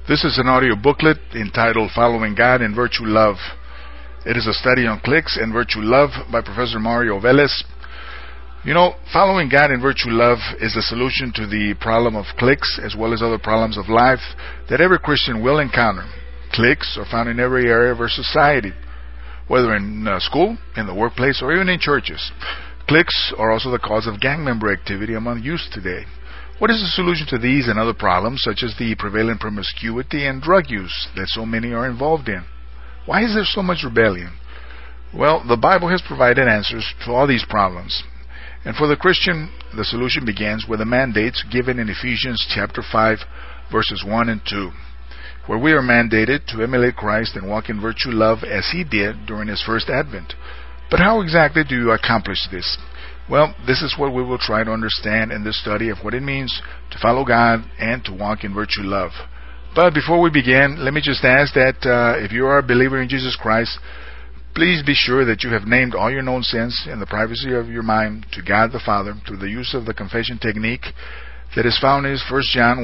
This is an audio booklet entitled Following God in Virtue Love. It is a study on cliques and virtue love by Professor Mario Velez. Following God in virtue love is the solution to the problem of cliques as well as other problems of life that every Christian will encounter. Cliques are found in every area of our society, whether in school, in the workplace, or even in churches. Cliques are also the cause of gang member activity among youth today. What is the solution to these and other problems, such as the prevalent promiscuity and drug use that so many are involved in? Why is there so much rebellion? Well, the Bible has provided answers to all these problems. And for the Christian, the solution begins with the mandates given in Ephesians chapter 5, verses 1 and 2, where we are mandated to emulate Christ and walk in virtue love as He did during His first advent. But how exactly do you accomplish this? Well, this is what we will try to understand in this study of what it means to follow God and to walk in virtue love. But before we begin, let me just ask that if you are a believer in Jesus Christ, please be sure that you have named all your known sins in the privacy of your mind to God the Father through the use of the confession technique that is found in 1 John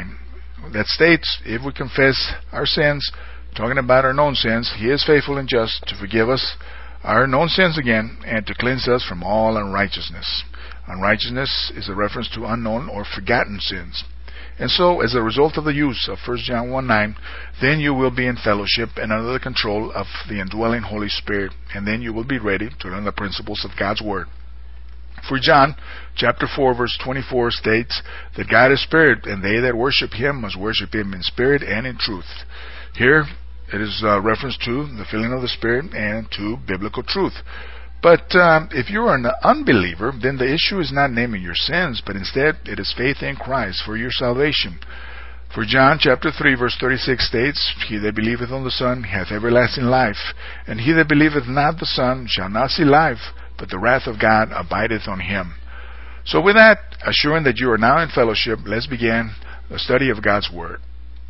1:9. That states, if we confess our sins, talking about our known sins, He is faithful and just to forgive us our known sins again, and to cleanse us from all unrighteousness. Unrighteousness is a reference to unknown or forgotten sins. And so, as a result of the use of 1 John 1:9, then you will be in fellowship and under the control of the indwelling Holy Spirit, and then you will be ready to learn the principles of God's Word. For John chapter 4, verse 24 states that God is Spirit, and they that worship Him must worship Him in spirit and in truth. Here, it is a reference to the filling of the Spirit and to biblical truth. But if you are an unbeliever, then the issue is not naming your sins, but instead it is faith in Christ for your salvation. For John chapter 3, verse 36 states, He that believeth on the Son hath everlasting life, and he that believeth not the Son shall not see life, but the wrath of God abideth on him. So with that, assuring that you are now in fellowship, let's begin the study of God's Word.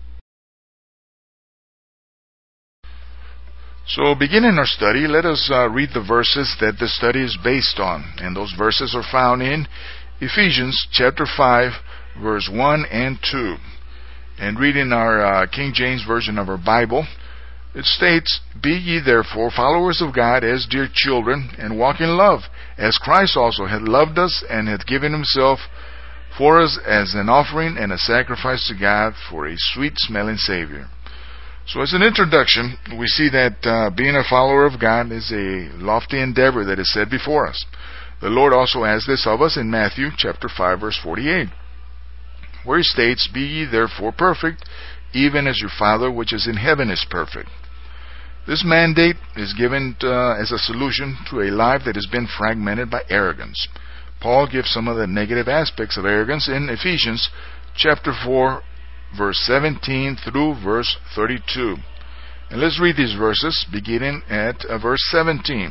So beginning our study, let us read the verses that the study is based on. And those verses are found in Ephesians chapter 5, verse 1 and 2. And reading our King James Version of our Bible, it states, Be ye therefore followers of God as dear children, and walk in love, as Christ also hath loved us, and hath given Himself for us as an offering and a sacrifice to God for a sweet-smelling Savior. So as an introduction, we see that being a follower of God is a lofty endeavor that is set before us. The Lord also asks this of us in Matthew chapter 5, verse 48, where He states, Be ye therefore perfect, even as your Father which is in heaven is perfect. This mandate is given as a solution to a life that has been fragmented by arrogance. Paul gives some of the negative aspects of arrogance in Ephesians chapter 4, verse 17 through verse 32. And let's read these verses, beginning at verse 17.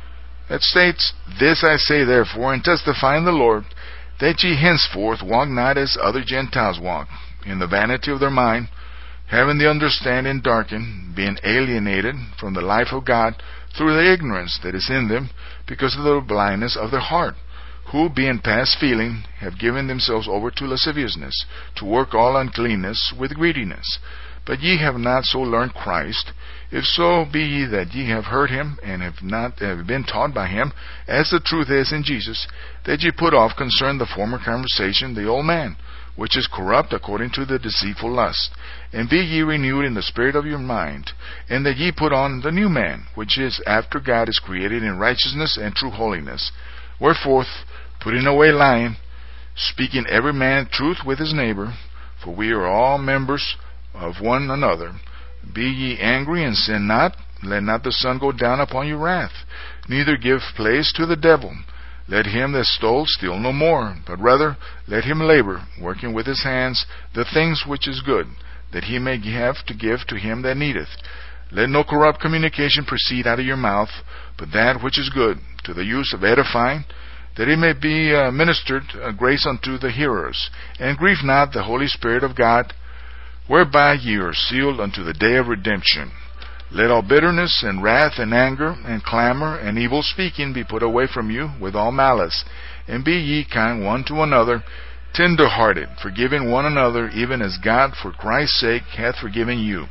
It states, This I say therefore, and testify in the Lord, that ye henceforth walk not as other Gentiles walk, in the vanity of their mind, having the understanding darkened, being alienated from the life of God through the ignorance that is in them, because of the blindness of their heart, who, being past feeling, have given themselves over to lasciviousness, to work all uncleanness with greediness. But ye have not so learned Christ. If so be ye that ye have heard Him, and have been taught by Him, as the truth is in Jesus, that ye put off concerning the former conversation the old man, which is corrupt according to the deceitful lust, and be ye renewed in the spirit of your mind, and that ye put on the new man, which is after God is created in righteousness and true holiness. Wherefore, putting away lying, speaking every man truth with his neighbor, for we are all members of one another. Be ye angry and sin not, let not the sun go down upon your wrath, neither give place to the devil. Let him that stole steal no more, but rather let him labor, working with his hands the things which is good, that he may have to give to him that needeth. Let no corrupt communication proceed out of your mouth, but that which is good, to the use of edifying, that it may be ministered grace unto the hearers. And grieve not the Holy Spirit of God, whereby ye are sealed unto the day of redemption. Let all bitterness and wrath and anger and clamor and evil speaking be put away from you with all malice. And be ye kind one to another, tender-hearted, forgiving one another, even as God for Christ's sake hath forgiven you.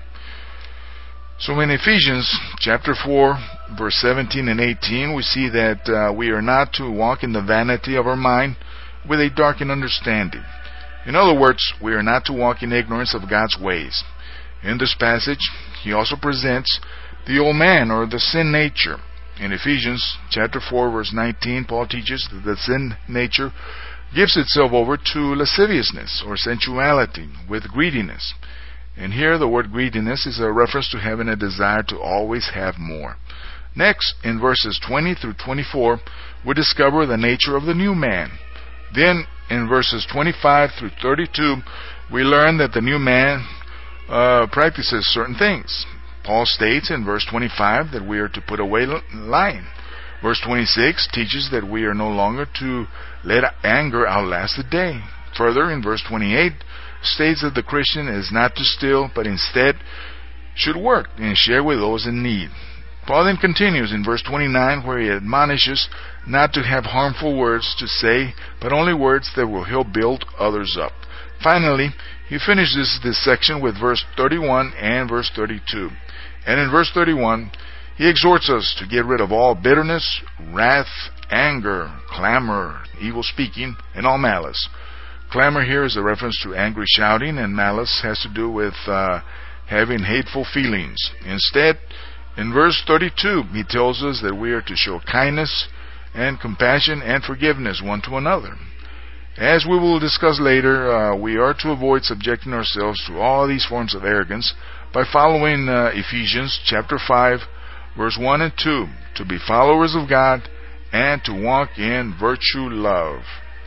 So in Ephesians chapter 4, verse 17 and 18, we see that we are not to walk in the vanity of our mind with a darkened understanding. In other words, we are not to walk in ignorance of God's ways. In this passage, he also presents the old man, or the sin nature. In Ephesians chapter 4, verse 19, Paul teaches that the sin nature gives itself over to lasciviousness or sensuality with greediness. And here the word greediness is a reference to having a desire to always have more. Next, in verses 20 through 24, we discover the nature of the new man. Then, in verses 25 through 32, we learn that the new man practices certain things. Paul states in verse 25 that we are to put away lying. Verse 26 teaches that we are no longer to let anger outlast the day. Further, in verse 28, states that the Christian is not to steal, but instead should work and share with those in need. Paul then continues in verse 29, where he admonishes not to have harmful words to say, but only words that will help build others up. Finally, he finishes this section with verse 31 and verse 32. And in verse 31, he exhorts us to get rid of all bitterness, wrath, anger, clamor, evil speaking, and all malice. Clamor here is a reference to angry shouting, and malice has to do with having hateful feelings. Instead, in verse 32, he tells us that we are to show kindness and compassion and forgiveness one to another. As we will discuss later, we are to avoid subjecting ourselves to all these forms of arrogance by following Ephesians chapter 5, verse 1 and 2, to be followers of God and to walk in virtue love.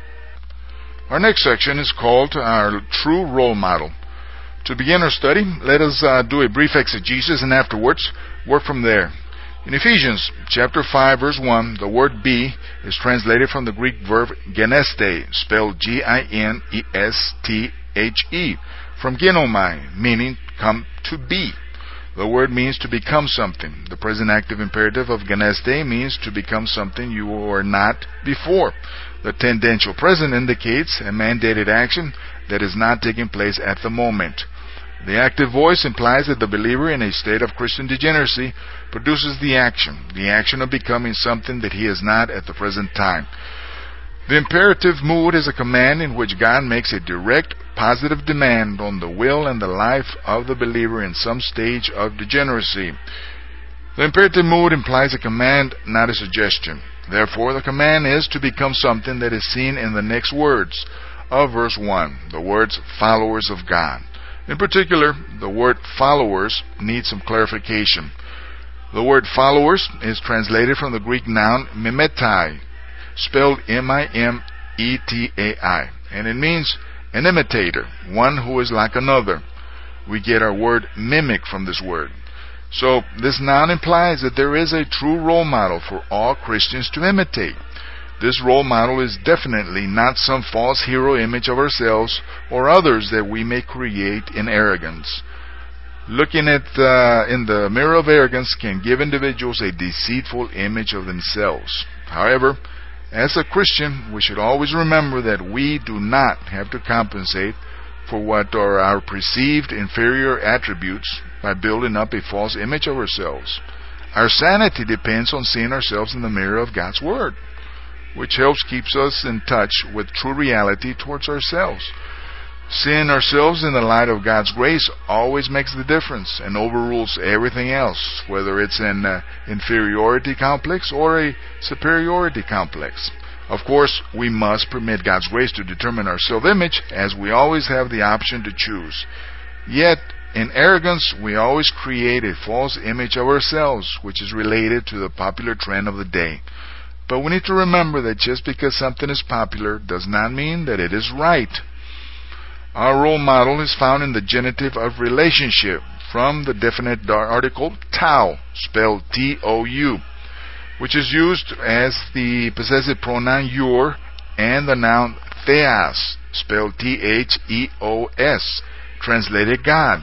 Our next section is called our true role model. To begin our study, let us do a brief exegesis and afterwards work from there. In Ephesians chapter 5, verse 1, the word be is translated from the Greek verb geneste, spelled G-I-N-E-S-T-H-E, from genomai, meaning come to be. The word means to become something. The present active imperative of geneste means to become something you were not before. The tendential present indicates a mandated action that is not taking place at the moment. The active voice implies that the believer in a state of Christian degeneracy produces the action of becoming something that he is not at the present time. The imperative mood is a command in which God makes a direct, positive demand on the will and the life of the believer in some stage of degeneracy. The imperative mood implies a command, not a suggestion. Therefore, the command is to become something that is seen in the next words of verse 1, the words followers of God. In particular, the word followers needs some clarification. The word followers is translated from the Greek noun mimetai, spelled M-I-M-E-T-A-I, and it means an imitator, one who is like another. We get our word mimic from this word. So this noun implies that there is a true role model for all Christians to imitate. This role model is definitely not some false hero image of ourselves or others that we may create in arrogance. Looking at in the mirror of arrogance can give individuals a deceitful image of themselves. However, as a Christian, we should always remember that we do not have to compensate for what are our perceived inferior attributes by building up a false image of ourselves. Our sanity depends on seeing ourselves in the mirror of God's Word, which helps keeps us in touch with true reality towards ourselves. Seeing ourselves in the light of God's grace always makes the difference and overrules everything else, whether it's an inferiority complex or a superiority complex. Of course, we must permit God's grace to determine our self-image, as we always have the option to choose. Yet, in arrogance, we always create a false image of ourselves, which is related to the popular trend of the day. But we need to remember that just because something is popular does not mean that it is right. Our role model is found in the genitive of relationship, from the definite article tau, spelled T-O-U, which is used as the possessive pronoun your, and the noun theos, spelled T-H-E-O-S, translated God.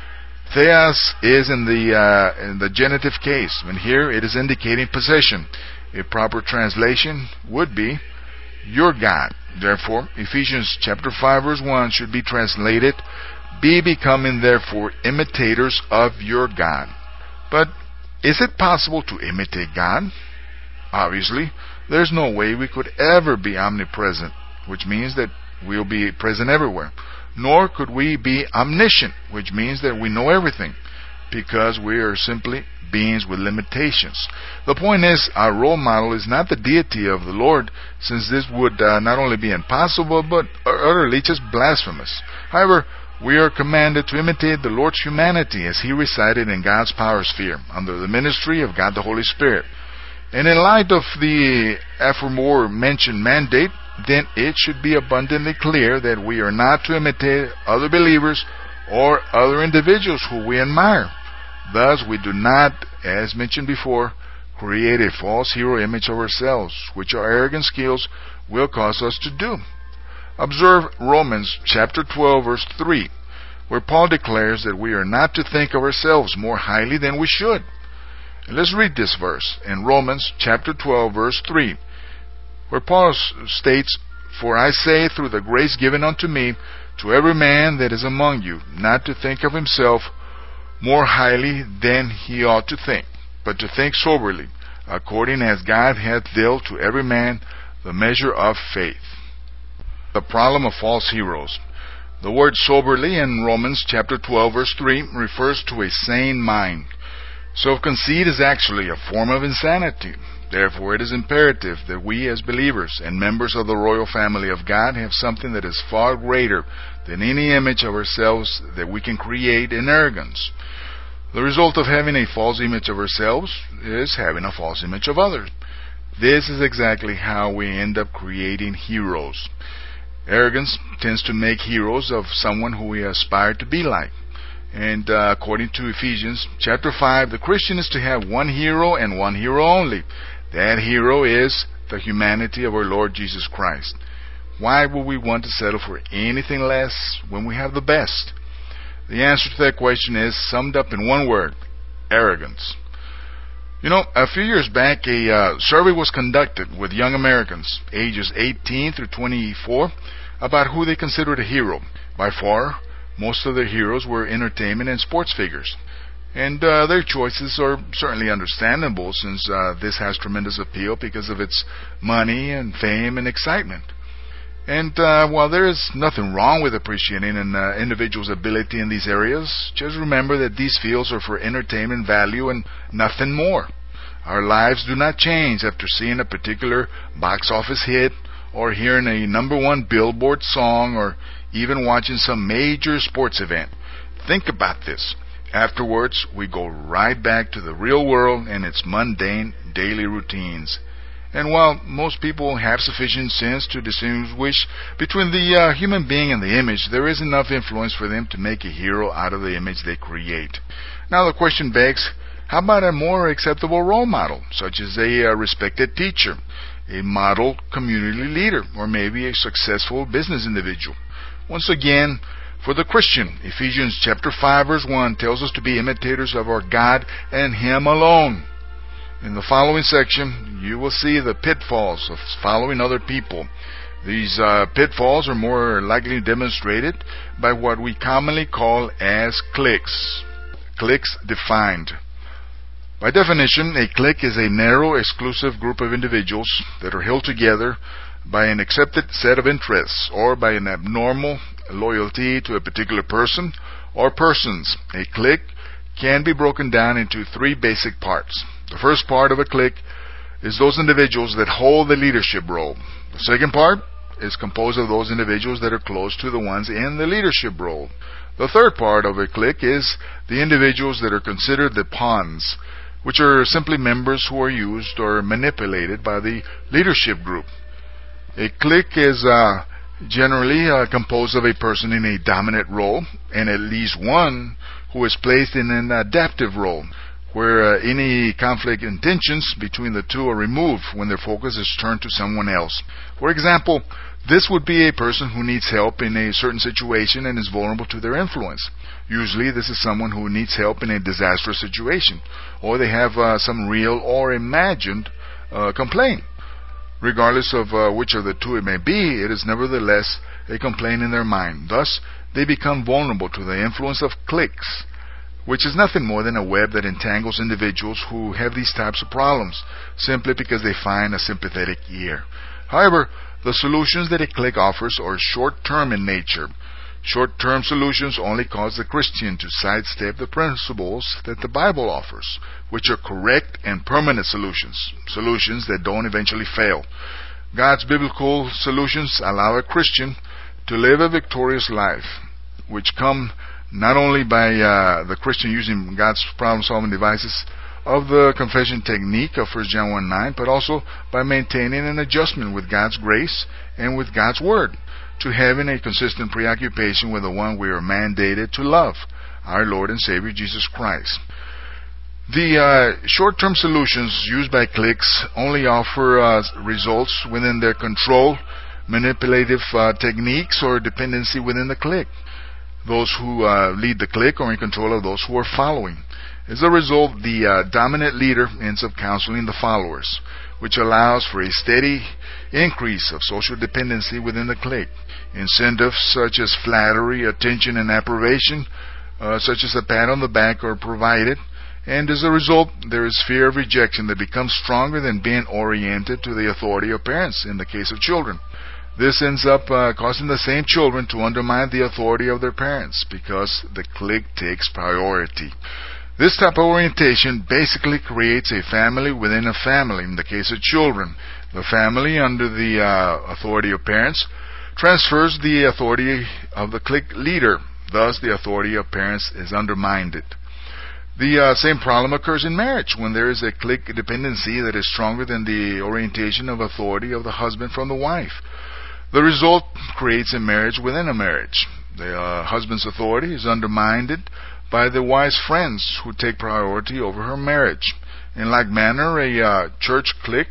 Theos is in the genitive case, and here it is indicating possession. A proper translation would be, your God. Therefore, Ephesians chapter 5 verse 1 should be translated, be becoming therefore imitators of your God. But is it possible to imitate God? Obviously, there's no way we could ever be omnipresent, which means that we'll be present everywhere. Nor could we be omniscient, which means that we know everything, because we are simply beings with limitations. The point is, our role model is not the deity of the Lord, since this would not only be impossible, but utterly just blasphemous. However, we are commanded to imitate the Lord's humanity as He resided in God's power sphere, under the ministry of God the Holy Spirit. And in light of the aforementioned mandate, then it should be abundantly clear that we are not to imitate other believers or other individuals who we admire. Thus, we do not, as mentioned before, create a false hero image of ourselves, which our arrogant skills will cause us to do. Observe Romans chapter 12, verse 3, where Paul declares that we are not to think of ourselves more highly than we should. And let's read this verse in Romans chapter 12, verse 3, where Paul states, For I say, through the grace given unto me, to every man that is among you, not to think of himself more highly than he ought to think, but to think soberly, according as God hath dealt to every man the measure of faith. The problem of false heroes. The word soberly in Romans chapter 12 verse 3 refers to a sane mind. Self-conceit is actually a form of insanity. Therefore, it is imperative that we as believers and members of the royal family of God have something that is far greater than any image of ourselves that we can create in arrogance. The result of having a false image of ourselves is having a false image of others. This is exactly how we end up creating heroes. Arrogance tends to make heroes of someone who we aspire to be like. And according to Ephesians chapter 5, the Christian is to have one hero and one hero only. That hero is the humanity of our Lord Jesus Christ. Why would we want to settle for anything less when we have the best? The answer to that question is summed up in one word: arrogance. You know, a few years back, a survey was conducted with young Americans, ages 18 through 24, about who they considered a hero. By far, most of their heroes were entertainment and sports figures. And their choices are certainly understandable, since this has tremendous appeal because of its money and fame and excitement. And while there is nothing wrong with appreciating an individual's ability in these areas, just remember that these fields are for entertainment value and nothing more. Our lives do not change after seeing a particular box office hit, or hearing a #1 Billboard song, or even watching some major sports event. Think about this. Afterwards, we go right back to the real world and its mundane daily routines. And while most people have sufficient sense to distinguish between the human being and the image, there is enough influence for them to make a hero out of the image they create. Now the question begs, how about a more acceptable role model, such as a respected teacher, a model community leader, or maybe a successful business individual? Once again, for the Christian, Ephesians chapter 5 verse 1 tells us to be imitators of our God and Him alone. In the following section, you will see the pitfalls of following other people. These pitfalls are more likely demonstrated by what we commonly call as cliques. Cliques defined. By definition, a clique is a narrow, exclusive group of individuals that are held together by an accepted set of interests, or by an abnormal loyalty to a particular person or persons. A clique can be broken down into three basic parts. The first part of a clique is those individuals that hold the leadership role. The second part is composed of those individuals that are close to the ones in the leadership role. The third part of a clique is the individuals that are considered the pawns, which are simply members who are used or manipulated by the leadership group. A clique is generally composed of a person in a dominant role and at least one who is placed in an adaptive role, where any conflict and tensions between the two are removed when their focus is turned to someone else. For example, this would be a person who needs help in a certain situation and is vulnerable to their influence. Usually this is someone who needs help in a disastrous situation, or they have some real or imagined complaint. Regardless of which of the two it may be, it is nevertheless a complaint in their mind. Thus, they become vulnerable to the influence of cliques, which is nothing more than a web that entangles individuals who have these types of problems, simply because they find a sympathetic ear. However, the solutions that a clique offers are short-term in nature. Short-term solutions only cause the Christian to sidestep the principles that the Bible offers, which are correct and permanent solutions that don't eventually fail. God's biblical solutions allow a Christian to live a victorious life, which come not only by the Christian using God's problem-solving devices of the confession technique of 1 John 1:9, but also by maintaining an adjustment with God's grace and with God's Word, to having a consistent preoccupation with the one we are mandated to love, our Lord and Savior Jesus Christ. The short-term solutions used by cliques only offer results within their control, manipulative techniques, or dependency within the clique. Those who lead the clique are in control of those who are following. As a result, the dominant leader ends up counseling the followers, which allows for a steady increase of social dependency within the clique. Incentives such as flattery, attention, and approbation, such as a pat on the back, are provided, and as a result, there is fear of rejection that becomes stronger than being oriented to the authority of parents in the case of children. This ends up causing the same children to undermine the authority of their parents because the clique takes priority. This type of orientation basically creates a family within a family. In the case of children, the family, under the authority of parents, transfers the authority of the clique leader. Thus, the authority of parents is undermined. The same problem occurs in marriage when there is a clique dependency that is stronger than the orientation of authority of the husband from the wife. The result creates a marriage within a marriage. The husband's authority is undermined by the wife's friends who take priority over her marriage. In like manner, a church clique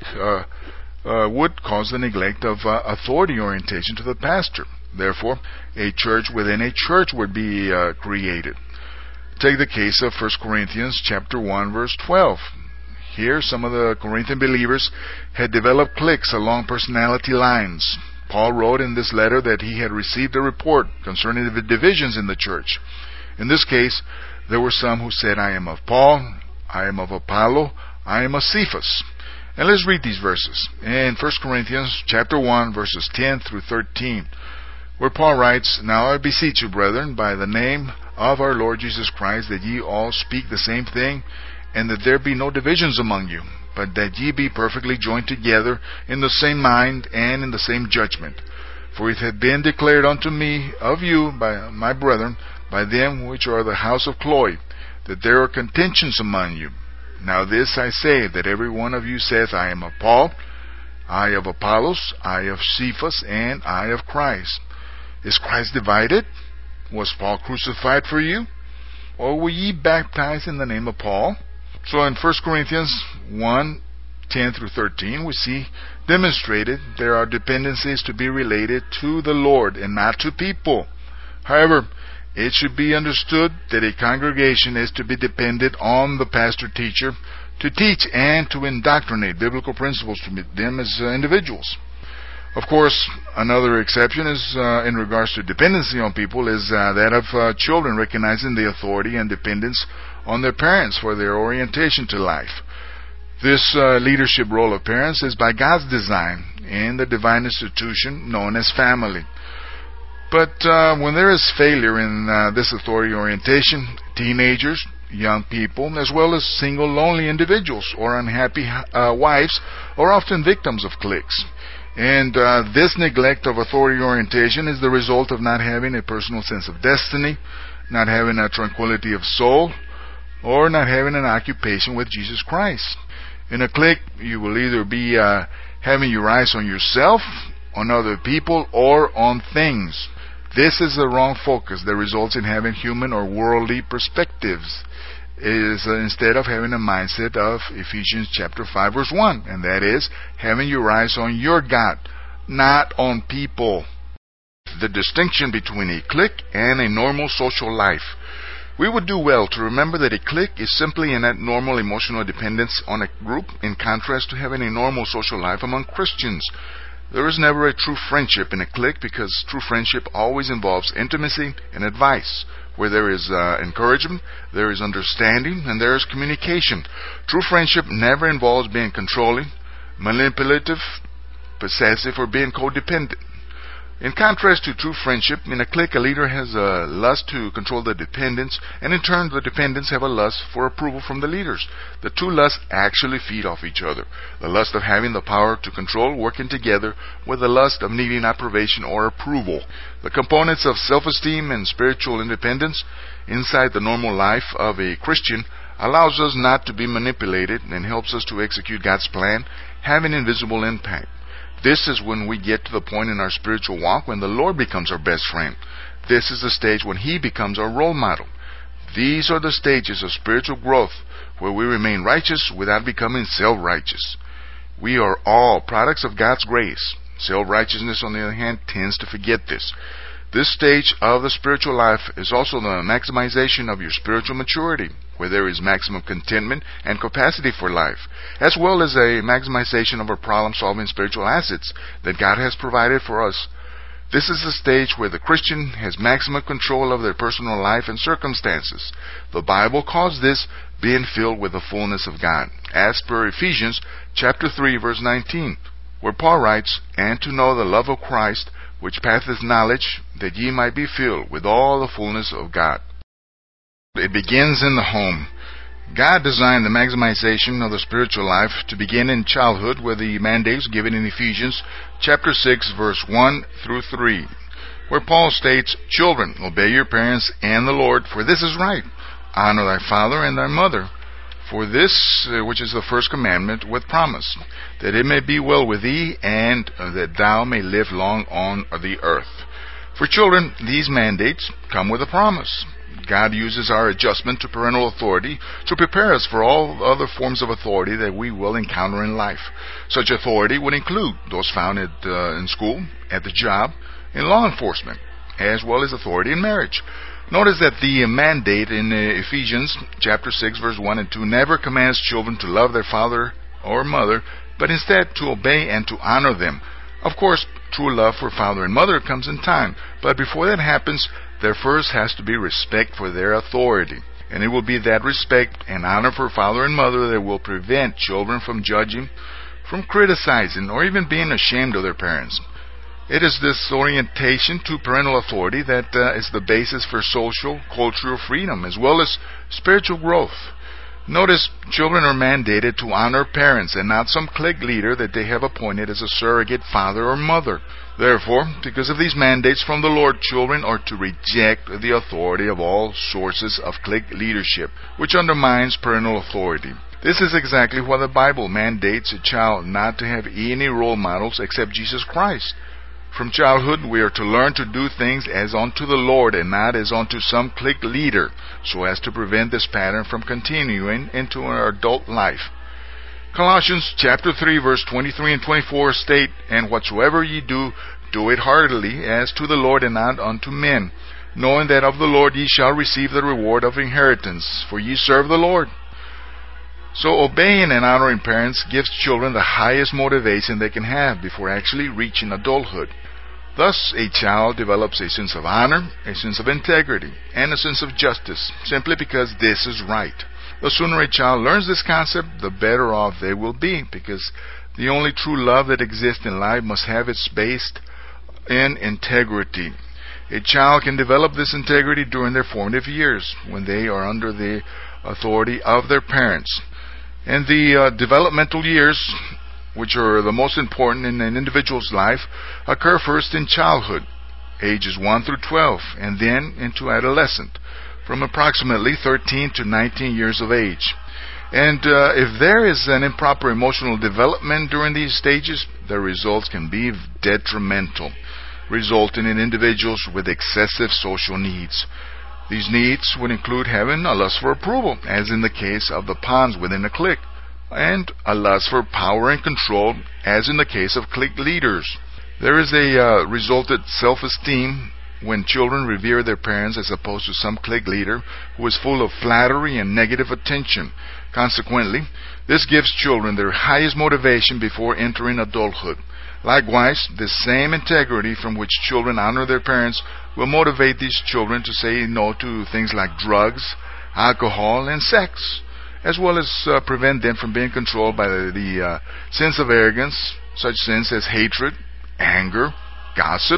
would cause the neglect of authority orientation to the pastor. Therefore, a church within a church would be created. Take the case of 1 Corinthians chapter 1, verse 12. Here, some of the Corinthian believers had developed cliques along personality lines. Paul wrote in this letter that he had received a report concerning the divisions in the church. In this case, there were some who said, I am of Paul, I am of Apollo, I am of Cephas. And let's read these verses. In 1 Corinthians chapter 1, verses 10 through 13, where Paul writes, Now I beseech you, brethren, by the name of our Lord Jesus Christ, that ye all speak the same thing, and that there be no divisions among you, but that ye be perfectly joined together in the same mind and in the same judgment. For it hath been declared unto me of you by my brethren, by them which are the house of Chloe, that there are contentions among you. Now this I say, that every one of you saith, I am of Paul, I of Apollos, I of Cephas, and I of Christ. Is Christ divided? Was Paul crucified for you? Or were ye baptized in the name of Paul? So in 1 Corinthians 1, 10 through 13, we see demonstrated there are dependencies to be related to the Lord and not to people. However, it should be understood that a congregation is to be dependent on the pastor-teacher to teach and to indoctrinate biblical principles to them as individuals. Of course, another exception is in regards to dependency on people is that of children recognizing the authority and dependence on their parents for their orientation to life. This leadership role of parents is by God's design in the divine institution known as family. But when there is failure in this authority orientation, teenagers, young people, as well as single lonely individuals or unhappy wives are often victims of cliques. And this neglect of authority orientation is the result of not having a personal sense of destiny, not having a tranquility of soul, or not having an occupation with Jesus Christ. In a clique, you will either be having your eyes on yourself, on other people, or on things. This is the wrong focus that results in having human or worldly perspectives. Instead of having a mindset of Ephesians chapter 5 verse 1, and that is having your eyes on your God, not on people. The distinction between a clique and a normal social life. We would do well to remember that a clique is simply an abnormal emotional dependence on a group, in contrast to having a normal social life among Christians. There is never a true friendship in a clique, because true friendship always involves intimacy and advice. Where there is encouragement, there is understanding, and there is communication. True friendship never involves being controlling, manipulative, possessive, or being codependent. In contrast to true friendship, in a clique, a leader has a lust to control the dependents, and in turn the dependents have a lust for approval from the leaders. The two lusts actually feed off each other. The lust of having the power to control working together with the lust of needing approbation or approval. The components of self-esteem and spiritual independence inside the normal life of a Christian allows us not to be manipulated and helps us to execute God's plan, having invisible impact. This is when we get to the point in our spiritual walk when the Lord becomes our best friend. This is the stage when He becomes our role model. These are the stages of spiritual growth where we remain righteous without becoming self-righteous. We are all products of God's grace. Self-righteousness, on the other hand, tends to forget this. This stage of the spiritual life is also the maximization of your spiritual maturity, where there is maximum contentment and capacity for life, as well as a maximization of our problem-solving spiritual assets that God has provided for us. This is the stage where the Christian has maximum control of their personal life and circumstances. The Bible calls this being filled with the fullness of God, as per Ephesians chapter 3, verse 19, where Paul writes, "And to know the love of Christ, which passeth knowledge, that ye might be filled with all the fullness of God." It begins in the home. God designed the maximization of the spiritual life to begin in childhood with the mandates given in Ephesians chapter 6, verse 1 through 3, where Paul states, "Children, obey your parents and the Lord, for this is right. Honor thy father and thy mother. For this, which is the first commandment, with promise, that it may be well with thee, and that thou may live long on the earth." For children, these mandates come with a promise. God uses our adjustment to parental authority to prepare us for all other forms of authority that we will encounter in life. Such authority would include those found in school, at the job, in law enforcement, as well as authority in marriage. Notice that the mandate in Ephesians chapter 6, verse 1 and 2 never commands children to love their father or mother, but instead to obey and to honor them. Of course, true love for father and mother comes in time, but before that happens, there first has to be respect for their authority. And it will be that respect and honor for father and mother that will prevent children from judging, from criticizing, or even being ashamed of their parents. It is this orientation to parental authority that is the basis for social, cultural freedom, as well as spiritual growth. Notice, children are mandated to honor parents and not some clique leader that they have appointed as a surrogate father or mother. Therefore, because of these mandates from the Lord, children are to reject the authority of all sources of clique leadership, which undermines parental authority. This is exactly why the Bible mandates a child not to have any role models except Jesus Christ. From childhood, we are to learn to do things as unto the Lord and not as unto some clique leader, so as to prevent this pattern from continuing into our adult life. Colossians chapter 3, verse 23 and 24 state, "And whatsoever ye do, do it heartily, as to the Lord and not unto men, knowing that of the Lord ye shall receive the reward of inheritance, for ye serve the Lord." So obeying and honoring parents gives children the highest motivation they can have before actually reaching adulthood. Thus, a child develops a sense of honor, a sense of integrity, and a sense of justice, simply because this is right. The sooner a child learns this concept, the better off they will be, because the only true love that exists in life must have its based in integrity. A child can develop this integrity during their formative years, when they are under the authority of their parents. And the developmental years, which are the most important in an individual's life, occur first in childhood, ages 1 through 12, and then into adolescent, from approximately 13 to 19 years of age. And if there is an improper emotional development during these stages, the results can be detrimental, resulting in individuals with excessive social needs. These needs would include having a lust for approval, as in the case of the pawns within a clique, and a lust for power and control, as in the case of clique leaders. There is a resultant self-esteem when children revere their parents as opposed to some clique leader who is full of flattery and negative attention. Consequently, this gives children their highest motivation before entering adulthood. Likewise, the same integrity from which children honor their parents will motivate these children to say no to things like drugs, alcohol, and sex, as well as prevent them from being controlled by the sense of arrogance, such sins as hatred, anger, gossip.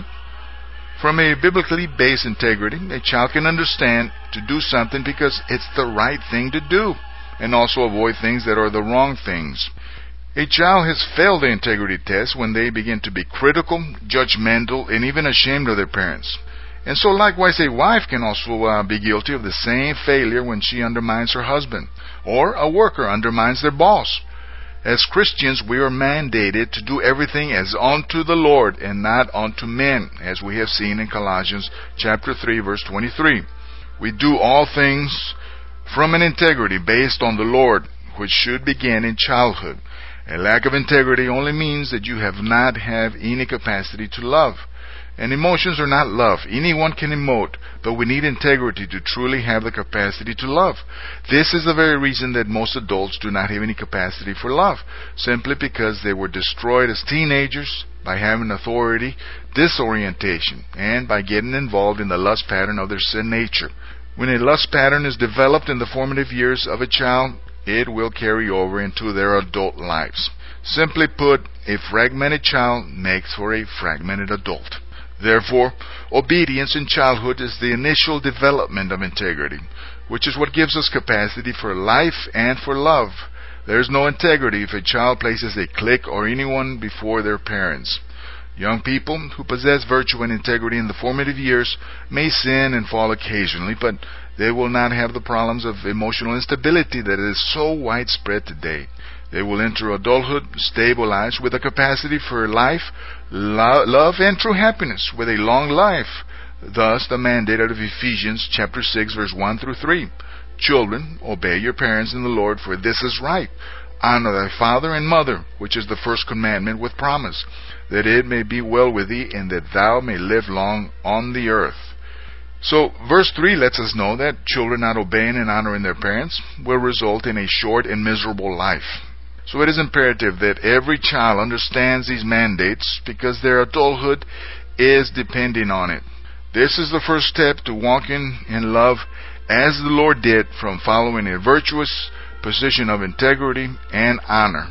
From a biblically based integrity, a child can understand to do something because it's the right thing to do, and also avoid things that are the wrong things. A child has failed the integrity test when they begin to be critical, judgmental, and even ashamed of their parents. And so likewise a wife can also be guilty of the same failure when she undermines her husband, or a worker undermines their boss. As Christians, we are mandated to do everything as unto the Lord and not unto men, as we have seen in Colossians chapter 3, verse 23. We do all things from an integrity based on the Lord, which should begin in childhood. A lack of integrity only means that you have not any capacity to love. And emotions are not love. Anyone can emote, but we need integrity to truly have the capacity to love. This is the very reason that most adults do not have any capacity for love, simply because they were destroyed as teenagers by having authority disorientation and by getting involved in the lust pattern of their sin nature. When a lust pattern is developed in the formative years of a child, it will carry over into their adult lives. Simply put, a fragmented child makes for a fragmented adult. Therefore, obedience in childhood is the initial development of integrity, which is what gives us capacity for life and for love. There is no integrity if a child places a clique or anyone before their parents. Young people who possess virtue and integrity in the formative years may sin and fall occasionally, but they will not have the problems of emotional instability that is so widespread today. They will enter adulthood stabilized with a capacity for life, love, and true happiness with a long life. Thus, the mandate of Ephesians chapter 6, verse 1 through 3. Children, obey your parents in the Lord, for this is right. Honor thy father and mother, which is the first commandment with promise, that it may be well with thee, and that thou may live long on the earth. So, verse 3 lets us know that children not obeying and honoring their parents will result in a short and miserable life. So it is imperative that every child understands these mandates because their adulthood is depending on it. This is the first step to walking in love as the Lord did, from following a virtuous position of integrity and honor.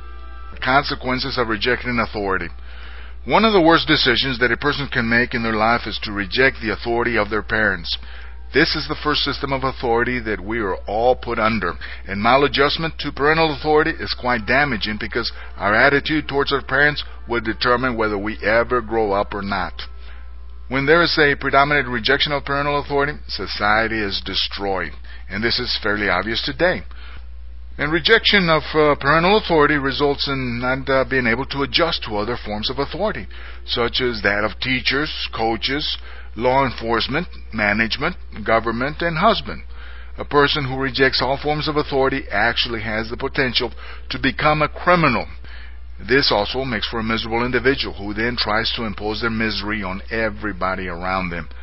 Consequences of rejecting authority. One of the worst decisions that a person can make in their life is to reject the authority of their parents. This is the first system of authority that we are all put under, and maladjustment to parental authority is quite damaging because our attitude towards our parents will determine whether we ever grow up or not. When there is a predominant rejection of parental authority, society is destroyed, and this is fairly obvious today. And rejection of parental authority results in not being able to adjust to other forms of authority, such as that of teachers, coaches, law enforcement, management, government, and husband. A person who rejects all forms of authority actually has the potential to become a criminal. This also makes for a miserable individual who then tries to impose their misery on everybody around them.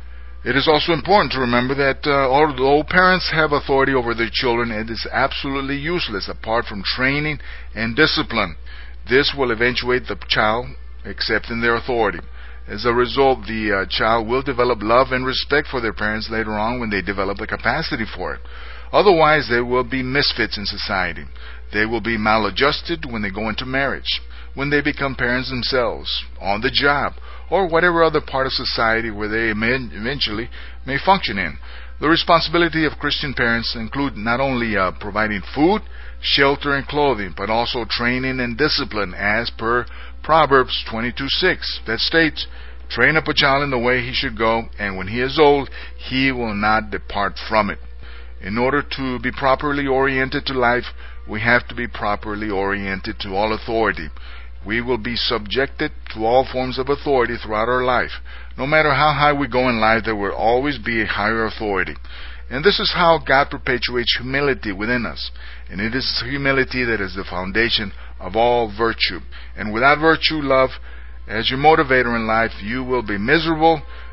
It is also important to remember that although parents have authority over their children, it is absolutely useless apart from training and discipline. This will eventuate the child accepting their authority. As a result, the child will develop love and respect for their parents later on when they develop the capacity for it. Otherwise, they will be misfits in society. They will be maladjusted when they go into marriage, when they become parents themselves, on the job, or whatever other part of society where they eventually may function in. The responsibility of Christian parents include not only providing food, shelter, and clothing, but also training and discipline, as per Proverbs 22:6, that states, "Train up a child in the way he should go, and when he is old, he will not depart from it." In order to be properly oriented to life, we have to be properly oriented to all authority. We will be subjected to all forms of authority throughout our life. No matter how high we go in life, there will always be a higher authority. And this is how God perpetuates humility within us. And it is humility that is the foundation of all virtue. And without virtue, love, as your motivator in life, you will be miserable,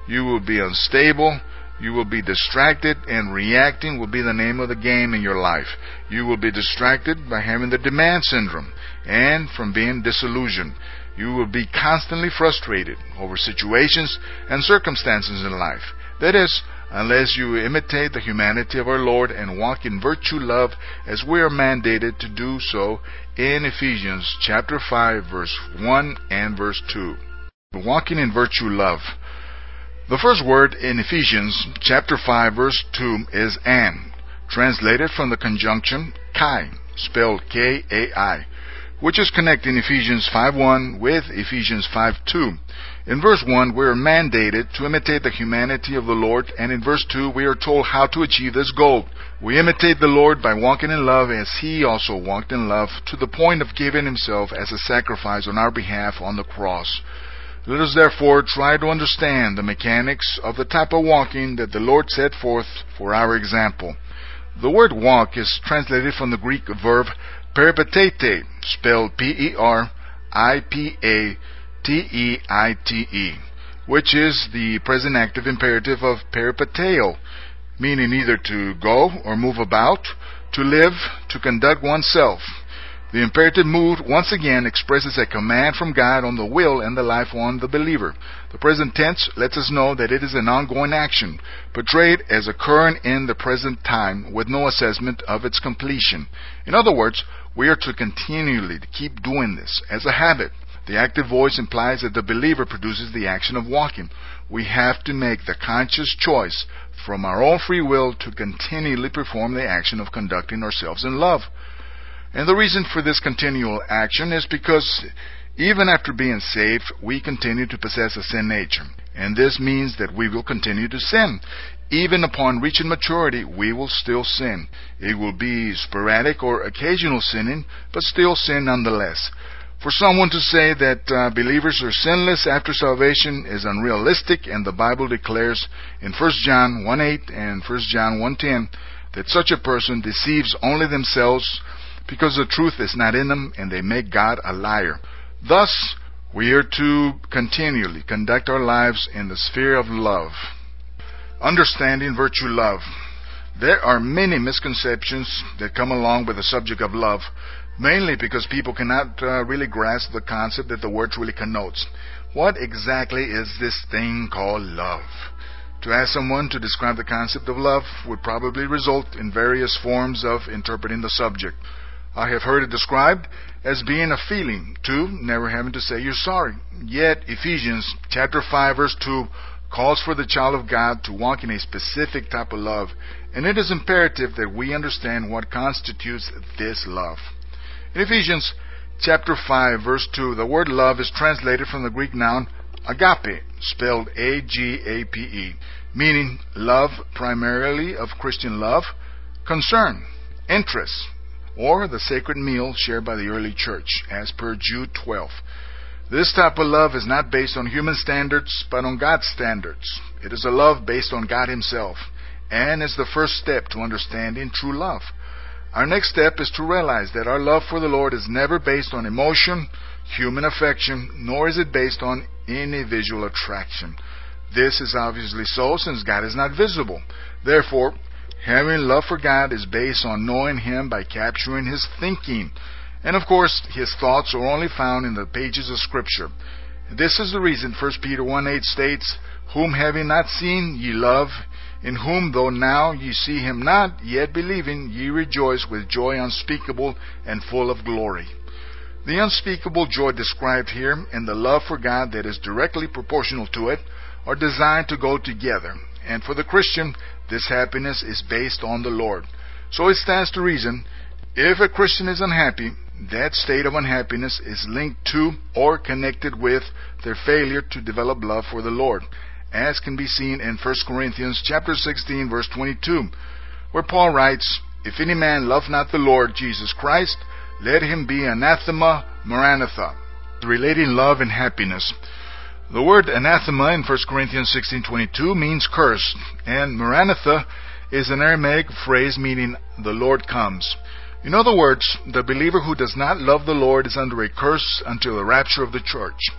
You will be unstable. You will be distracted, and reacting will be the name of the game in your life. You will be distracted by having the demand syndrome and from being disillusioned. You will be constantly frustrated over situations and circumstances in life. That is, unless you imitate the humanity of our Lord and walk in virtue love as we are mandated to do so in Ephesians chapter 5, verse 1 and verse 2. Walking in virtue love. The first word in Ephesians chapter 5 verse 2 is an, translated from the conjunction kai, spelled K-A-I, which is connecting Ephesians 5:1 with Ephesians 5:2. In verse 1, we are mandated to imitate the humanity of the Lord, and in verse 2, we are told how to achieve this goal. We imitate the Lord by walking in love as He also walked in love to the point of giving Himself as a sacrifice on our behalf on the cross. Let us therefore try to understand the mechanics of the type of walking that the Lord set forth for our example. The word walk is translated from the Greek verb peripatete, spelled P-E-R-I-P-A-T-E-I-T-E, which is the present active imperative of peripateo, meaning either to go or move about, to live, to conduct oneself. The imperative mood once again expresses a command from God on the will and the life on the believer. The present tense lets us know that it is an ongoing action, portrayed as occurring in the present time with no assessment of its completion. In other words, we are to continually keep doing this as a habit. The active voice implies that the believer produces the action of walking. We have to make the conscious choice from our own free will to continually perform the action of conducting ourselves in love. And the reason for this continual action is because even after being saved, we continue to possess a sin nature. And this means that we will continue to sin. Even upon reaching maturity, we will still sin. It will be sporadic or occasional sinning, but still sin nonetheless. For someone to say that believers are sinless after salvation is unrealistic, and the Bible declares in 1 John 1:8 and 1 John 1:10 that such a person deceives only themselves, because the truth is not in them, and they make God a liar. Thus, we are to continually conduct our lives in the sphere of love. Understanding virtue love. There are many misconceptions that come along with the subject of love, mainly because people cannot really grasp the concept that the word truly connotes. What exactly is this thing called love? To ask someone to describe the concept of love would probably result in various forms of interpreting the subject. I have heard it described as being a feeling, to never having to say you're sorry. Yet Ephesians chapter 5 verse 2 calls for the child of God to walk in a specific type of love, and it is imperative that we understand what constitutes this love. In Ephesians chapter 5 verse 2, the word love is translated from the Greek noun agape, spelled A-G-A-P-E, meaning love primarily of Christian love, concern, interest, or the sacred meal shared by the early church, as per Jude 12. This type of love is not based on human standards, but on God's standards. It is a love based on God Himself, and is the first step to understanding true love. Our next step is to realize that our love for the Lord is never based on emotion, human affection, nor is it based on any visual attraction. This is obviously so since God is not visible. Therefore, having love for God is based on knowing Him by capturing His thinking. And of course, His thoughts are only found in the pages of Scripture. This is the reason 1 Peter 1:8 states, "Whom having not seen ye love, in whom though now ye see Him not, yet believing ye rejoice with joy unspeakable and full of glory." The unspeakable joy described here and the love for God that is directly proportional to it are designed to go together. And for the Christian, this happiness is based on the Lord. So it stands to reason, if a Christian is unhappy, that state of unhappiness is linked to or connected with their failure to develop love for the Lord, as can be seen in 1 Corinthians chapter 16, verse 22, where Paul writes, "If any man love not the Lord Jesus Christ, let him be anathema maranatha," relating love and happiness. The word anathema in 1 Corinthians 16:22 means curse, and maranatha is an Aramaic phrase meaning the Lord comes. In other words, the believer who does not love the Lord is under a curse until the rapture of the church.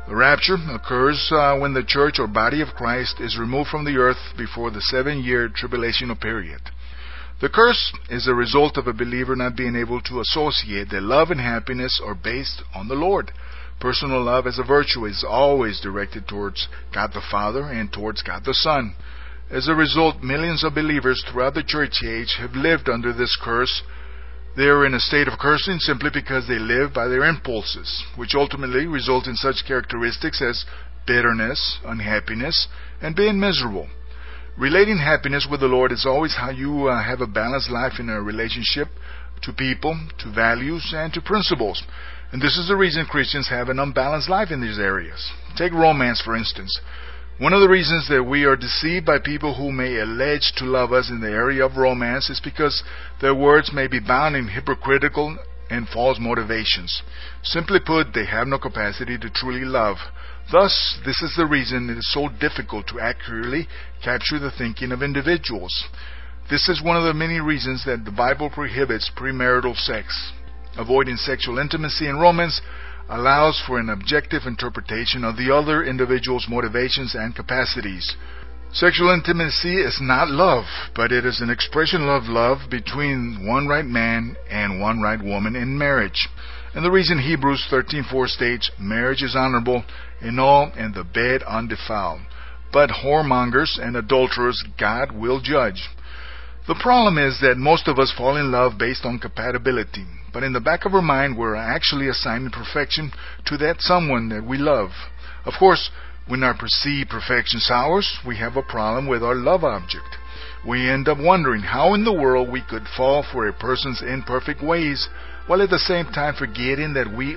The rapture occurs when the church or body of Christ is removed from the earth before the 7-year tribulational period. The curse is a result of a believer not being able to associate that love and happiness are based on the Lord. Personal love as a virtue is always directed towards God the Father and towards God the Son. As a result, millions of believers throughout the church age have lived under this curse. They are in a state of cursing simply because they live by their impulses, which ultimately result in such characteristics as bitterness, unhappiness, and being miserable. Relating happiness with the Lord is always how you have a balanced life in a relationship to people, to values, and to principles. And this is the reason Christians have an unbalanced life in these areas. Take romance, for instance. One of the reasons that we are deceived by people who may allege to love us in the area of romance is because their words may be bound in hypocritical and false motivations. Simply put, they have no capacity to truly love. Thus, this is the reason it is so difficult to accurately capture the thinking of individuals. This is one of the many reasons that the Bible prohibits premarital sex. Avoiding sexual intimacy and romance allows for an objective interpretation of the other individual's motivations and capacities. Sexual intimacy is not love, but it is an expression of love between one right man and one right woman in marriage. And the reason Hebrews 13:4 states, marriage is honorable in all and the bed undefiled. But whoremongers and adulterers God will judge. The problem is that most of us fall in love based on compatibility, but in the back of our mind we're actually assigning perfection to that someone that we love. Of course, when our perceived perfection sours, we have a problem with our love object. We end up wondering how in the world we could fall for a person's imperfect ways, while at the same time forgetting that we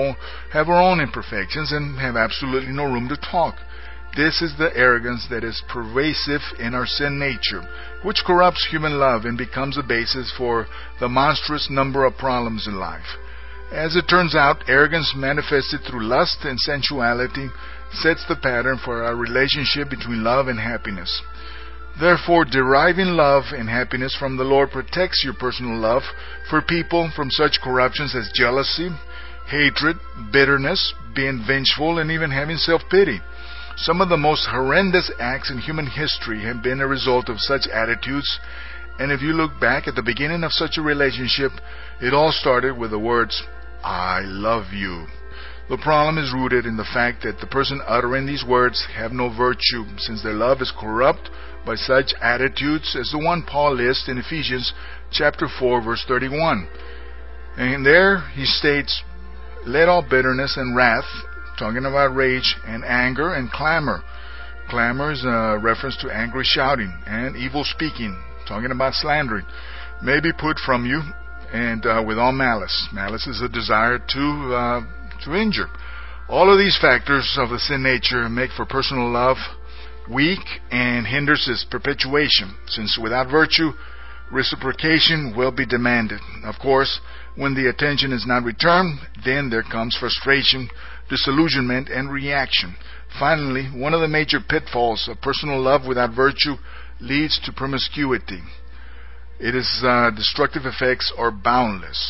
have our own imperfections and have absolutely no room to talk. This is the arrogance that is pervasive in our sin nature, which corrupts human love and becomes a basis for the monstrous number of problems in life. As it turns out, arrogance manifested through lust and sensuality sets the pattern for our relationship between love and happiness. Therefore, deriving love and happiness from the Lord protects your personal love for people from such corruptions as jealousy, hatred, bitterness, being vengeful, and even having self-pity. Some of the most horrendous acts in human history have been a result of such attitudes, and if you look back at the beginning of such a relationship, it all started with the words, "I love you." The problem is rooted in the fact that the person uttering these words have no virtue, since their love is corrupt by such attitudes as the one Paul lists in Ephesians chapter 4, verse 31. And there he states, "Let all bitterness and wrath," talking about rage, "and anger and clamor." Clamor is a reference to angry shouting, and evil speaking, talking about slandering, "may be put from you, and with all malice." Malice is a desire to injure. All of these factors of the sin nature make for personal love weak and hinders its perpetuation, since without virtue, reciprocation will be demanded. Of course, when the attention is not returned, then there comes frustration, disillusionment, and reaction. Finally, one of the major pitfalls of personal love without virtue leads to promiscuity. Its destructive effects are boundless.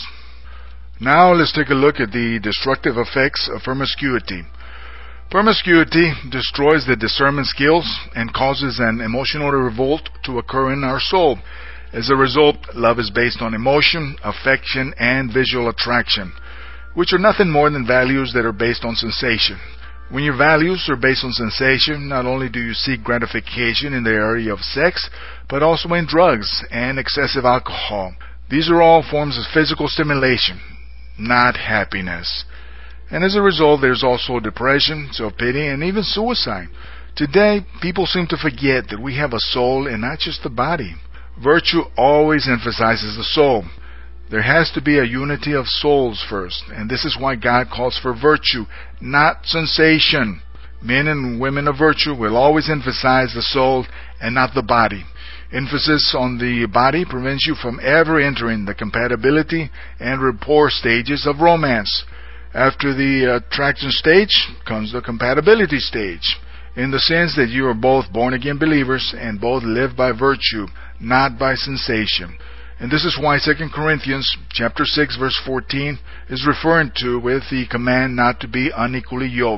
Now let's take a look at the destructive effects of promiscuity. Promiscuity destroys the discernment skills and causes an emotional revolt to occur in our soul. As a result, love is based on emotion, affection, and visual attraction, which are nothing more than values that are based on sensation. When your values are based on sensation, not only do you seek gratification in the area of sex, but also in drugs and excessive alcohol. These are all forms of physical stimulation, not happiness. And as a result, there's also depression, self-pity, and even suicide. Today, people seem to forget that we have a soul and not just the body. Virtue always emphasizes the soul. There has to be a unity of souls first, and this is why God calls for virtue, not sensation. Men and women of virtue will always emphasize the soul and not the body. Emphasis on the body prevents you from ever entering the compatibility and rapport stages of romance. After the attraction stage comes the compatibility stage, in the sense that you are both born-again believers and both live by virtue, not by sensation. And this is why 2 Corinthians chapter 6, verse 14 is referring to with the command not to be unequally yoked.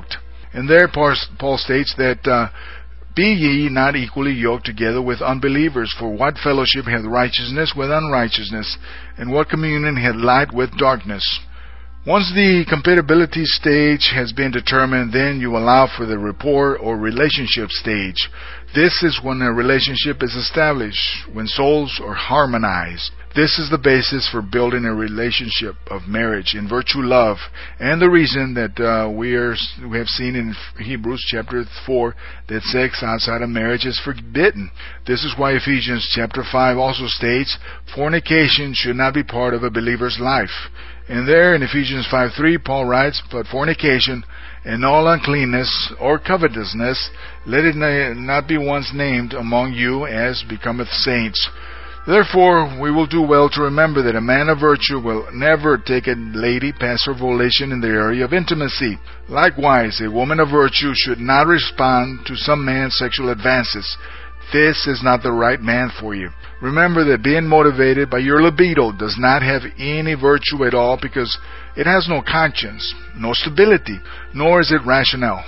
And there Paul states that be ye not equally yoked together with unbelievers, for what fellowship hath righteousness with unrighteousness, and what communion hath light with darkness? Once the compatibility stage has been determined, then you allow for the rapport or relationship stage. This is when a relationship is established, when souls are harmonized. This is the basis for building a relationship of marriage in virtue love, and the reason that we have seen in Hebrews chapter 4 that sex outside of marriage is forbidden. This is why Ephesians chapter 5 also states fornication should not be part of a believer's life. And there in Ephesians 5:3, Paul writes, but fornication and all uncleanness or covetousness, let it not be once named among you as becometh saints. Therefore, we will do well to remember that a man of virtue will never take a lady past her volition in the area of intimacy. Likewise, a woman of virtue should not respond to some man's sexual advances. This is not the right man for you. Remember that being motivated by your libido does not have any virtue at all, because it has no conscience, no stability, nor is it rational.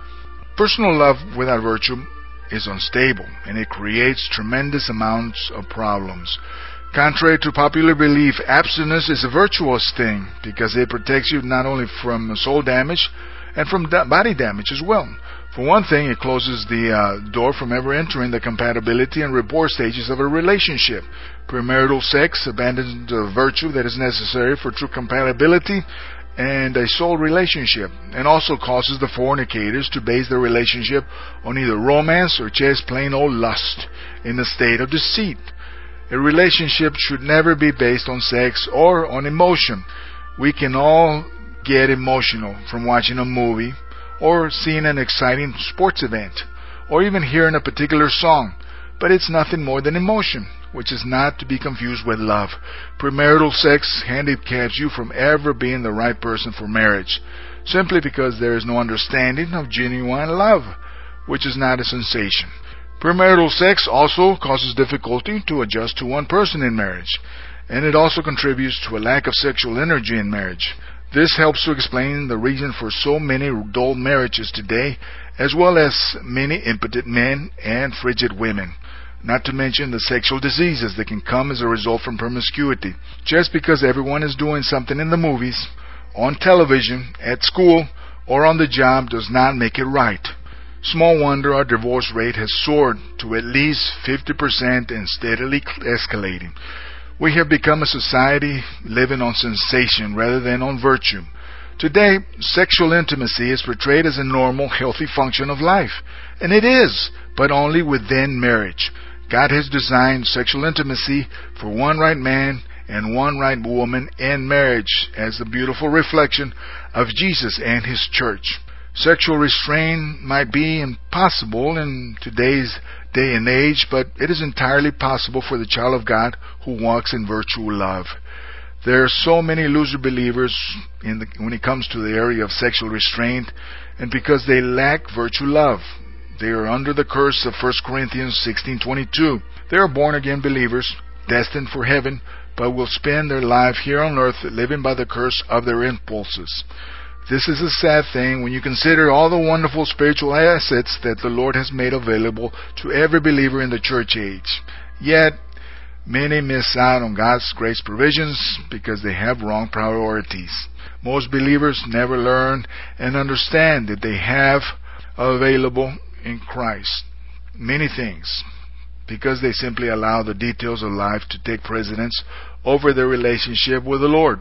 Personal love without virtue is unstable, and it creates tremendous amounts of problems. Contrary to popular belief, abstinence is a virtuous thing, because it protects you not only from soul damage and from body damage as well. For one thing, it closes the door from ever entering the compatibility and rapport stages of a relationship. Premarital sex abandons the virtue that is necessary for true compatibility and a soul relationship, and also causes the fornicators to base their relationship on either romance or just plain old lust in a state of deceit. A relationship should never be based on sex or on emotion. We can all get emotional from watching a movie, or seeing an exciting sports event, or even hearing a particular song, but it's nothing more than emotion, which is not to be confused with love. Premarital sex handicaps you from ever being the right person for marriage, simply because there is no understanding of genuine love, which is not a sensation. Premarital sex also causes difficulty to adjust to one person in marriage, and it also contributes to a lack of sexual energy in marriage. This helps to explain the reason for so many dull marriages today, as well as many impotent men and frigid women. Not to mention the sexual diseases that can come as a result from promiscuity. Just because everyone is doing something in the movies, on television, at school, or on the job does not make it right. Small wonder our divorce rate has soared to at least 50% and steadily escalating. We have become a society living on sensation rather than on virtue. Today, sexual intimacy is portrayed as a normal, healthy function of life. And it is, but only within marriage. God has designed sexual intimacy for one right man and one right woman in marriage as a beautiful reflection of Jesus and His church. Sexual restraint might be impossible in today's day and age, but it is entirely possible for the child of God who walks in virtue love. There are so many loser believers when it comes to the area of sexual restraint, and because they lack virtue love. They are under the curse of 1 Corinthians 16:22. They are born-again believers, destined for heaven, but will spend their life here on earth living by the curse of their impulses. This is a sad thing when you consider all the wonderful spiritual assets that the Lord has made available to every believer in the church age. Yet, many miss out on God's grace provisions because they have wrong priorities. Most believers never learn and understand that they have available in Christ many things, because they simply allow the details of life to take precedence over their relationship with the Lord.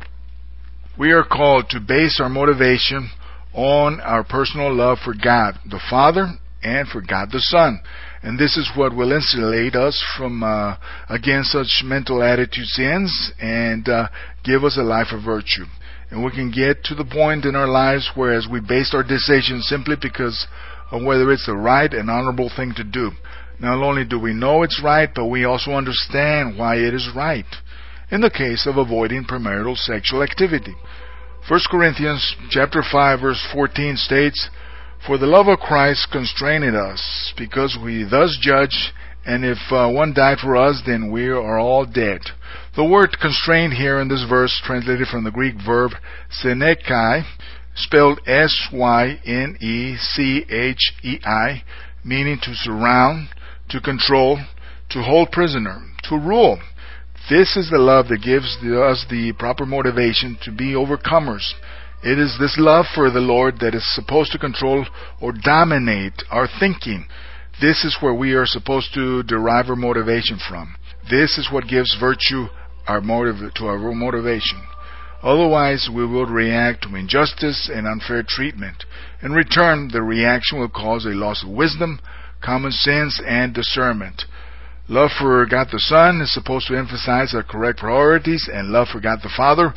We are called to base our motivation on our personal love for God the Father and for God the Son. And this is what will insulate us from against such mental attitude sins and give us a life of virtue. And we can get to the point in our lives whereas we base our decisions simply because of whether it's the right and honorable thing to do. Not only do we know it's right, but we also understand why it is right. In the case of avoiding premarital sexual activity. 1 Corinthians chapter 5 verse 14 states, "For the love of Christ constraineth us, because we thus judge, and if one died for us, then we are all dead." The word constrained here in this verse, translated from the Greek verb senekai, spelled Synechei, meaning to surround, to control, to hold prisoner, to rule. This is the love that gives us the proper motivation to be overcomers. It is this love for the Lord that is supposed to control or dominate our thinking. This is where we are supposed to derive our motivation from. This is what gives virtue to our motivation. Otherwise, we will react to injustice and unfair treatment. In return, the reaction will cause a loss of wisdom, common sense, and discernment. Love for God the Son is supposed to emphasize our correct priorities, and love for God the Father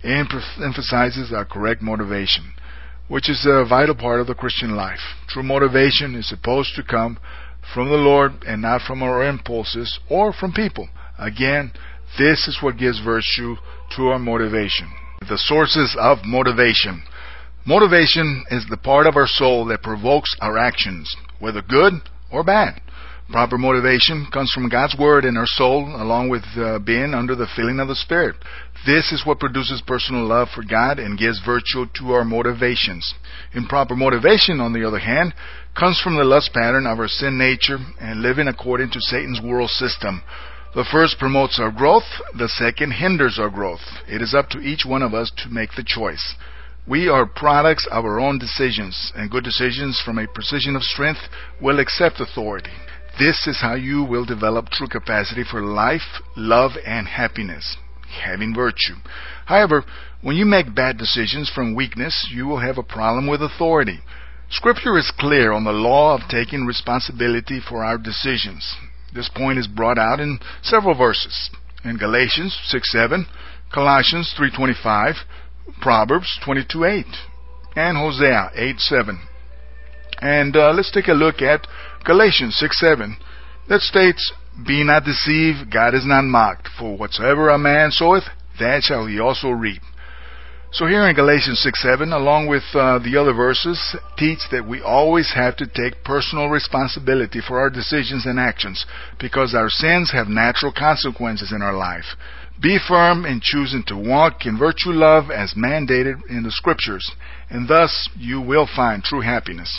emphasizes our correct motivation, which is a vital part of the Christian life. True motivation is supposed to come from the Lord and not from our impulses or from people. Again, this is what gives virtue to our motivation. The sources of motivation. Motivation is the part of our soul that provokes our actions, whether good or bad. Proper motivation comes from God's Word in our soul, along with being under the filling of the Spirit. This is what produces personal love for God and gives virtue to our motivations. Improper motivation, on the other hand, comes from the lust pattern of our sin nature and living according to Satan's world system. The first promotes our growth, the second hinders our growth. It is up to each one of us to make the choice. We are products of our own decisions, and good decisions from a position of strength will accept authority. This is how you will develop true capacity for life, love, and happiness, having virtue. However, when you make bad decisions from weakness, you will have a problem with authority. Scripture is clear on the law of taking responsibility for our decisions. This point is brought out in several verses. In Galatians 6:7, Colossians 3:25, Proverbs 22:8, and Hosea 8:7. And let's take a look at Galatians 6:7 that states, "Be not deceived, God is not mocked. For whatsoever a man soweth, that shall he also reap." So here in Galatians 6:7, along with the other verses, teach that we always have to take personal responsibility for our decisions and actions, because our sins have natural consequences in our life. Be firm in choosing to walk in virtue love as mandated in the Scriptures, and thus you will find true happiness.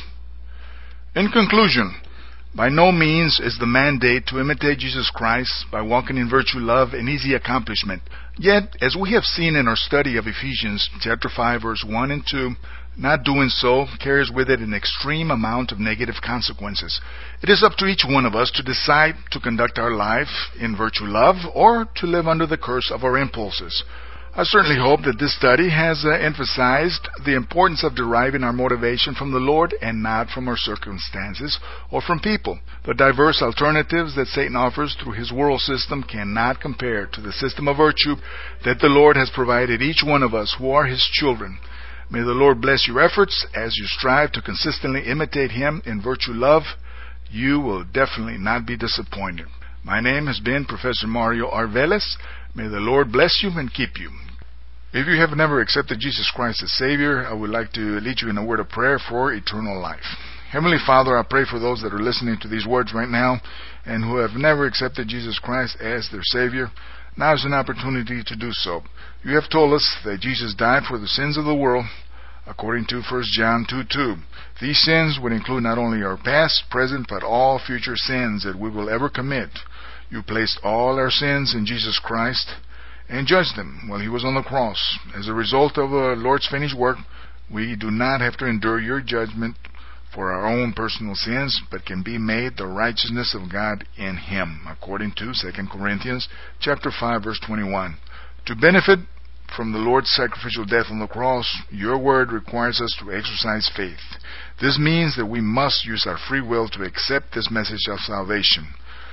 In conclusion, by no means is the mandate to imitate Jesus Christ by walking in virtue love an easy accomplishment. Yet, as we have seen in our study of Ephesians chapter 5, verse 1 and 2, not doing so carries with it an extreme amount of negative consequences. It is up to each one of us to decide to conduct our life in virtue love or to live under the curse of our impulses. I certainly hope that this study has emphasized the importance of deriving our motivation from the Lord and not from our circumstances or from people. The diverse alternatives that Satan offers through his world system cannot compare to the system of virtue that the Lord has provided each one of us who are his children. May the Lord bless your efforts as you strive to consistently imitate him in virtue love. You will definitely not be disappointed. My name has been Professor Mario Arveles. May the Lord bless you and keep you. If you have never accepted Jesus Christ as Savior, I would like to lead you in a word of prayer for eternal life. Heavenly Father, I pray for those that are listening to these words right now and who have never accepted Jesus Christ as their Savior. Now is an opportunity to do so. You have told us that Jesus died for the sins of the world, according to 1 John 2:2. These sins would include not only our past, present, but all future sins that we will ever commit. You placed all our sins in Jesus Christ and judged them while he was on the cross. As a result of the Lord's finished work, we do not have to endure your judgment for our own personal sins, but can be made the righteousness of God in him, according to 2 Corinthians chapter 5, verse 21. To benefit from the Lord's sacrificial death on the cross, your word requires us to exercise faith. This means that we must use our free will to accept this message of salvation.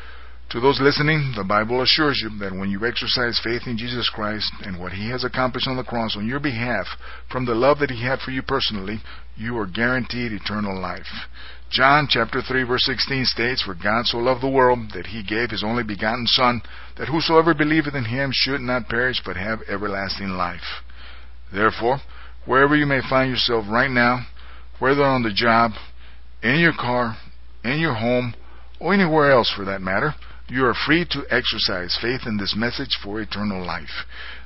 To those listening, the Bible assures you that when you exercise faith in Jesus Christ and what he has accomplished on the cross on your behalf, from the love that he had for you personally, you are guaranteed eternal life. John chapter 3 verse 16 states, "For God so loved the world that he gave his only begotten Son, that whosoever believeth in him should not perish but have everlasting life." Therefore, wherever you may find yourself right now, whether on the job, in your car, in your home, or anywhere else for that matter, you are free to exercise faith in this message for eternal life.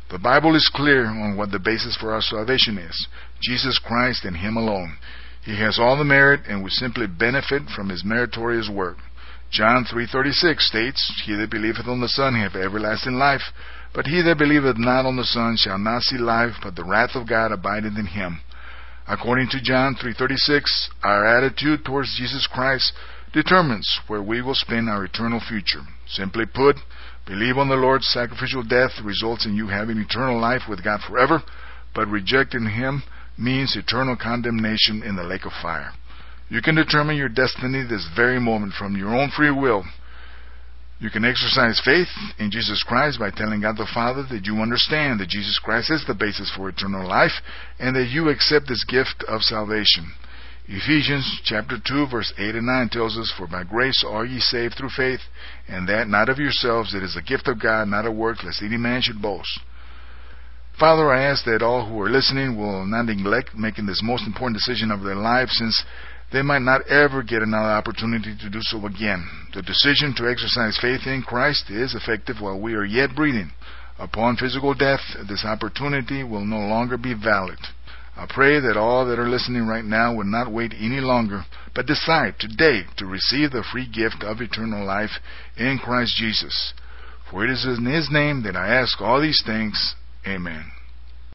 The Bible is clear on what the basis for our salvation is: Jesus Christ and Him alone. He has all the merit, and we simply benefit from His meritorious work. John 3:36 states, "He that believeth on the Son hath everlasting life, but he that believeth not on the Son shall not see life, but the wrath of God abideth in him." According to John 3:36, our attitude towards Jesus Christ determines where we will spend our eternal future. Simply put, believe on the Lord's sacrificial death results in you having eternal life with God forever, but rejecting Him means eternal condemnation in the lake of fire. You can determine your destiny this very moment from your own free will. You can exercise faith in Jesus Christ by telling God the Father that you understand that Jesus Christ is the basis for eternal life and that you accept this gift of salvation. Ephesians chapter 2 verse 8 and 9 tells us, "For by grace are ye saved through faith, and that not of yourselves, it is a gift of God, not a work, lest any man should boast." Father, I ask that all who are listening will not neglect making this most important decision of their lives, since they might not ever get another opportunity to do so again. The decision to exercise faith in Christ is effective while we are yet breathing. Upon physical death, this opportunity will no longer be valid. I pray that all that are listening right now would not wait any longer, but decide today to receive the free gift of eternal life in Christ Jesus. For it is in His name that I ask all these things. Amen.